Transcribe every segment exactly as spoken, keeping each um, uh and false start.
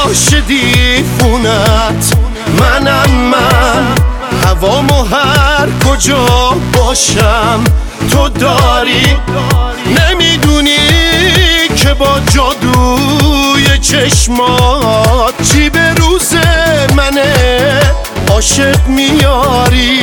باش دیوونت، منم من، هوامو هر کجا باشم تو داری. نمیدونی که با جادوی چشمات چی به روز منه عاشق میاری.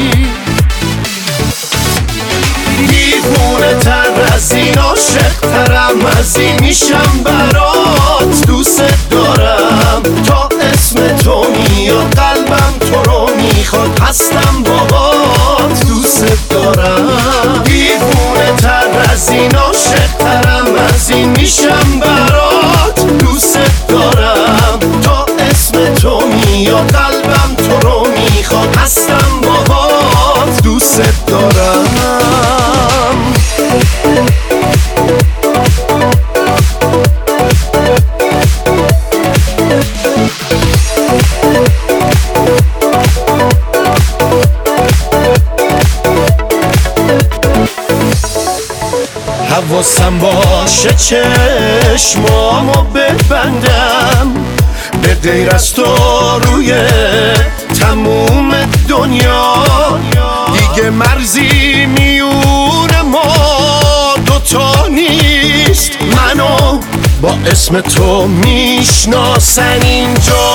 دیوونه تر از این، عاشق ترم از این، میشم برات، دوست دارم تا اسم تو میاد قلبم تو رو میخواد، هستم باهات دوست دارم. دیوونه تر از این، عاشق ترم از این، میشم برات، دوست دارم تا اسم تو میاد قلبم تو رو میخواد، هستم باهات دوست دارم. حواسم باشه چشمامو ببندم، به غیر از تو روی تموم دنیا دیگه مرزی میون ما دوتا نیست. منو با اسم تو میشناسن اینجا.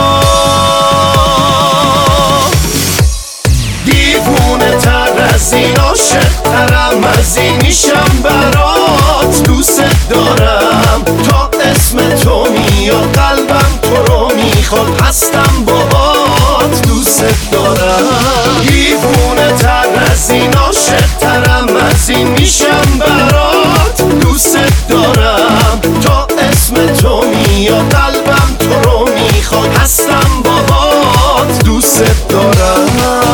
دیوونه تر از این، عاشق ترم از این، میشم برات، دوست دارم تا اسم تو میاد قلبم تو رو میخواد، هستم باهات دوست دارم. دیوونه تر از این، عاشق ترم از این، میشم برات، دوست دارم تا اسم تو میاد قلبم تو رو میخواد، هستم باهات دوست دارم.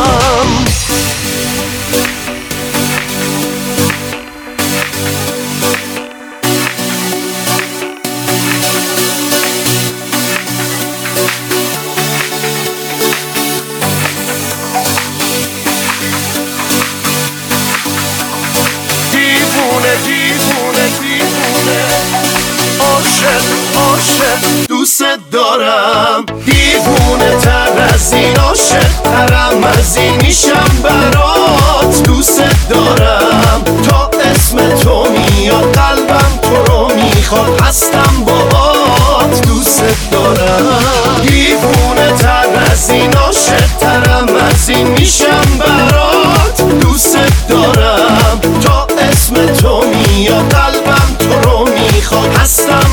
دیوونه دیوونه عاشق عاشق دوست دارم. دیوونه تر از این، عاشق ترم از این، میشم برات، دوست دارم تا اسم تو میاد قلبم تو رو میخواد، هستم باهات دوست دارم. دیوونه تر از این، عاشق ترم از این، میشم برات، دوست دارم تا اسم تو میاد قلبم تو رو میخواد، هستم